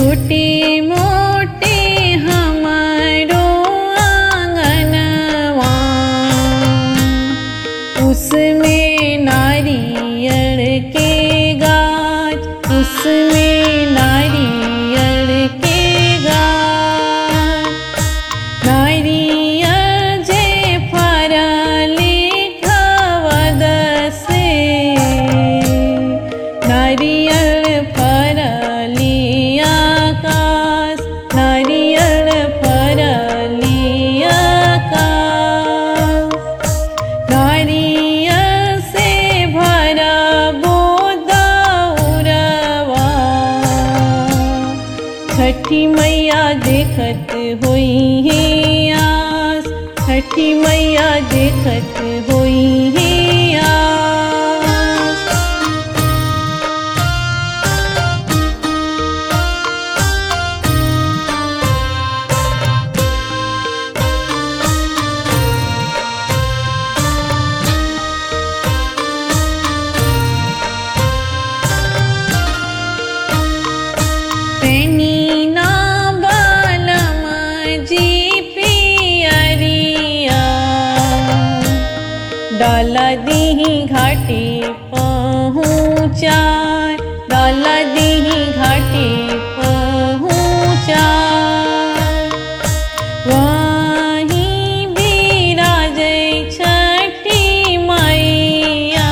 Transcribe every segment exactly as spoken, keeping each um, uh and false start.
छोटे मोटे हमारो आंगनवा, उसमें नारियल के गाछ, उसमें नारियल के गाछ। नारियल जे फरले घवद से, नारियल फरले आकाश, नारियल फरले आकाश। नारियल से भरा बोदौरवा, छठी मैया देखत होई है आस, छठी मैया देखत होई है आस। पैनीना बालम जी पियरिया, डाला दीही घाटे पहुँचाय, डाला दीही घाटे पहुँचाय। वहीं बिराजै छठी मैया,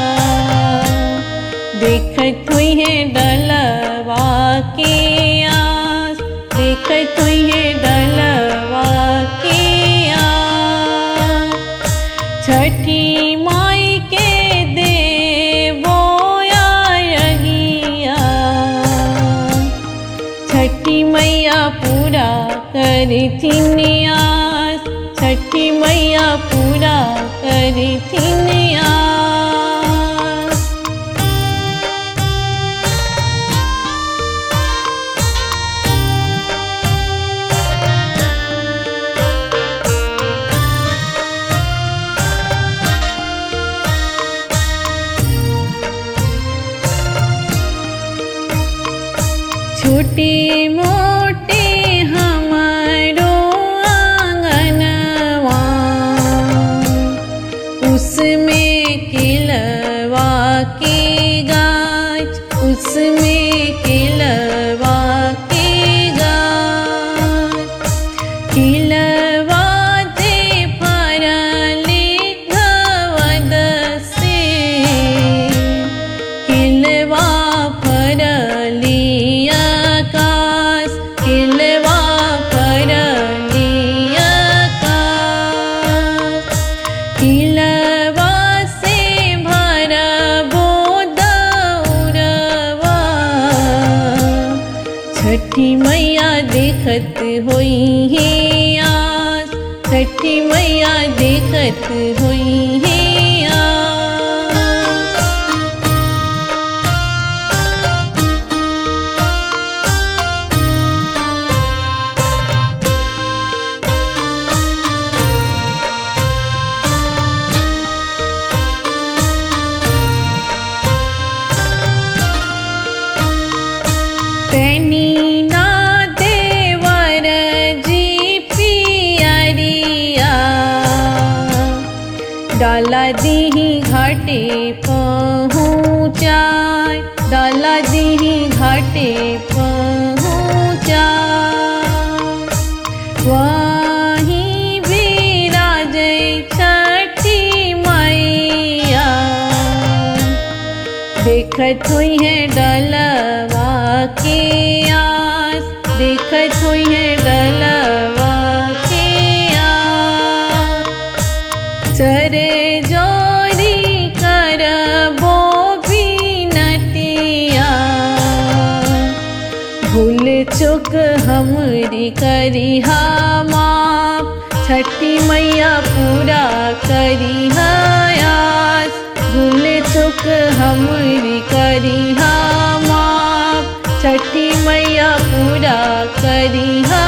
देखत हुई है डलवा के आस, देखत हुई है डलवा के आस। छठी माई के देवो आरगिया, छठी मैया पूरा करथिन आस, छठी मैया पूरा करथिन आस। छोटे मोटे हमारो आंगनवा, उसमें केलवा के गाछ, उसमें केलवा के गाछ। केलवा जे फरले घवद से, केलवा फरले आकाश, केलवा फरले आकाश। केलवा से भरा बोदौरवा, छठी मैया देखत होई है आस, छठी मैया देखत होई है आस। पैनीना देवर जी पियरिया, डाला दीही घाटे पहुँचाय, डाला दीही घाटे पहुँचाय। वहीं बिराजै छठी मैया, देखत हुई है डलवा के आस, देखत हुई है डलवा के आस। चरे जोरी करबो बिनतिया, भूल चूक हमरी करिहा माफ, छठी मैया पूरा करिहा आस। भूल चूक हमरी करिहा माफ, छठी मैया पूरा करिहा